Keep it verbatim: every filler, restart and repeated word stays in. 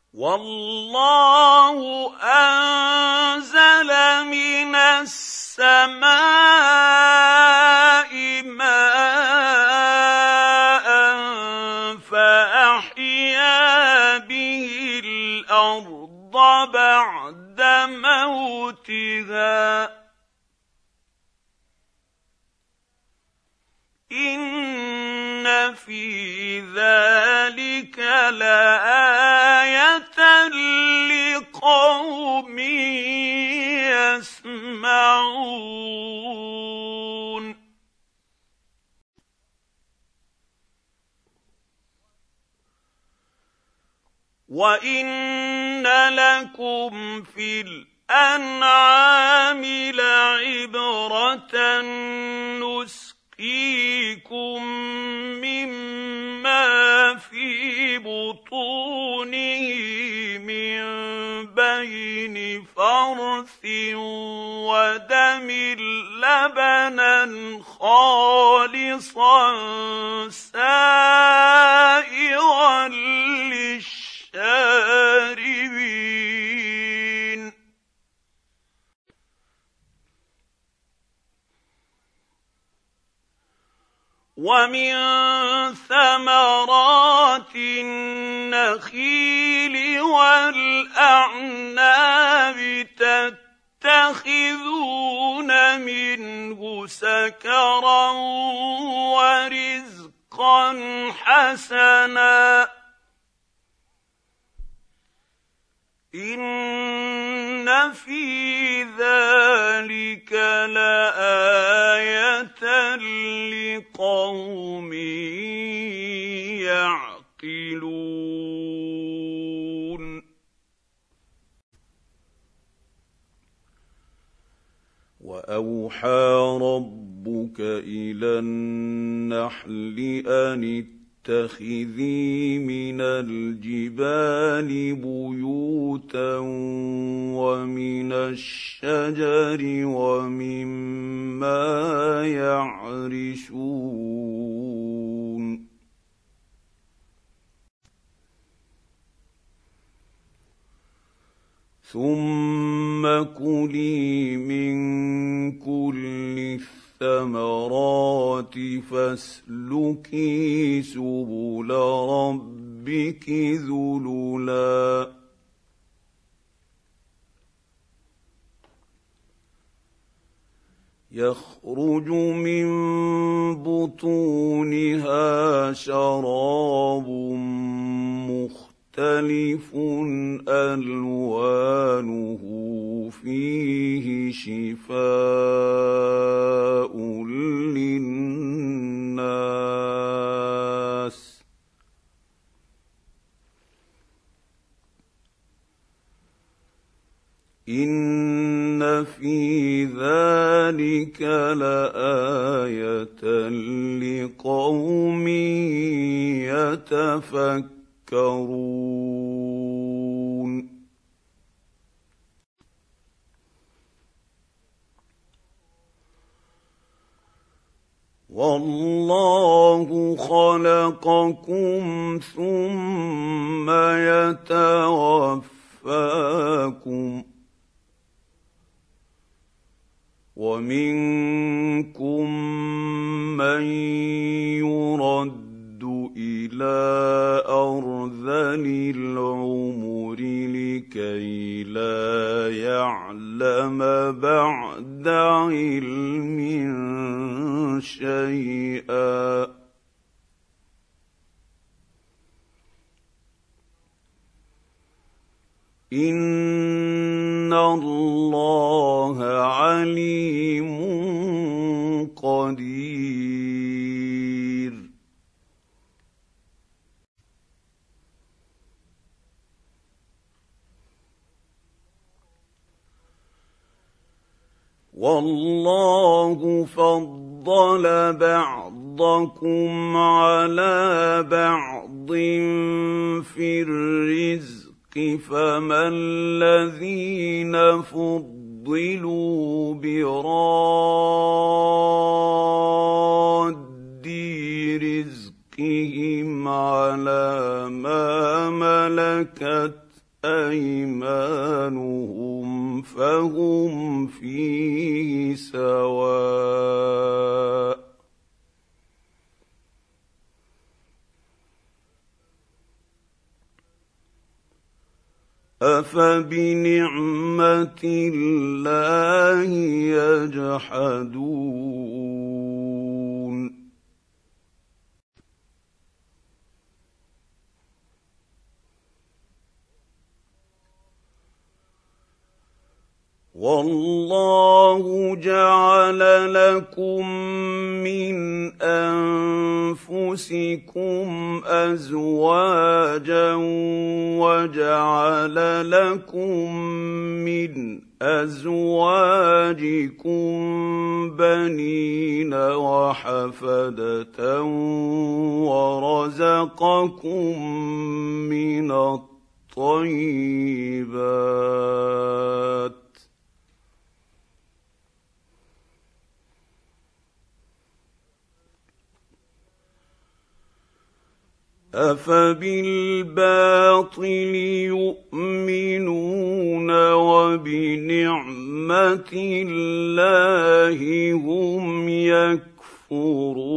وَاللَّهُ أَنزَلَ مِنَ السَّمَاءِ مَاءً فَأَحْيَا بِهِ الْأَرْضَ بَعْدَ مَوْتِهَا ۚ إِنَّ فِي ذَلِكَ لَآيَةً لِقَوْمٍ يَسْمَعُونَ. وَإِنَّ لَكُمْ فِي الْأَنْعَامِ لَعِبْرَةً نُّسْقِيكُم مِّمَّا فِي بُطُونِهِ مِن بَيْنِ فَرْثٍ وَدَمٍ لَّبَنًا خَالِصًا سَائِغًا لِّلشَّارِبِينَ. وَمِن ثَمَرَاتِ النَّخِيلِ وَالْأَعْنَابِ تَتَّخِذُونَ مِنْهُ سَكَرًا وَرِزْقًا حَسَنًا ۗ إِنَّ فِي ذَلِكَ لَآيَةً لِقَوْمٍ يَعْقِلُونَ. وَأَوْحَىٰ رَبُّكَ إِلَى النَّحْلِ أَنِ اتَّخِذِي مِنَ الْجِبَالِ بُيُوتًا وَمِنَ الشَّجَرِ وَمِمَّا يَعْرِشُونَ ثُمَّ كُلِي مِن كُلِّ الثَّمَرَاتِ فَاسْلُكِي سُبُلَ رَبِّكِ ذُلُلًا يَخْرُجُ مِن بُطُونِهَا شَرَابٌ مُّخْتَلِفٌ أَلْوَانُهُ فِيهِ شِفَاءٌ لِّلنَّاسِ ۗ إِنَّ فِي ذَلِكَ لَآيَةً لِقَوْمٍ يَتَفَكَّرُونَ. وَاللَّهُ خَلَقَكُمْ ثُمَّ يَتَوَفَّاكُمْ ۚ وَمِنكُم مَّن يُرَدُّ إِلَىٰ أَرْذَلِ الْعُمُرِ لِكَيْ لَا يَعْلَمَ بَعْدَ عِلْمٍ شَيْئًا ۚ إِنَّ اللَّهَ عَلِيمٌ قَدِيرٌ. وَاللَّهُ فَضَّلَ بَعْضَكُمْ عَلَىٰ بَعْضٍ فِي الرِّزْقِ ۖ فَمَا الَّذِينَ فُضِّلُوا بِرَادِّي رِزْقِهِمْ عَلَىٰ مَا مَلَكَتْ ايمانهم فهم فيه سواء أفبنعمة الله يجحدون والله جعل لكم من أنفسكم أزواجا وجعل لكم من أزواجكم بنين وحفدة ورزقكم من الطيبات أفبالباطل يؤمنون وبنعمة الله هم يكفرون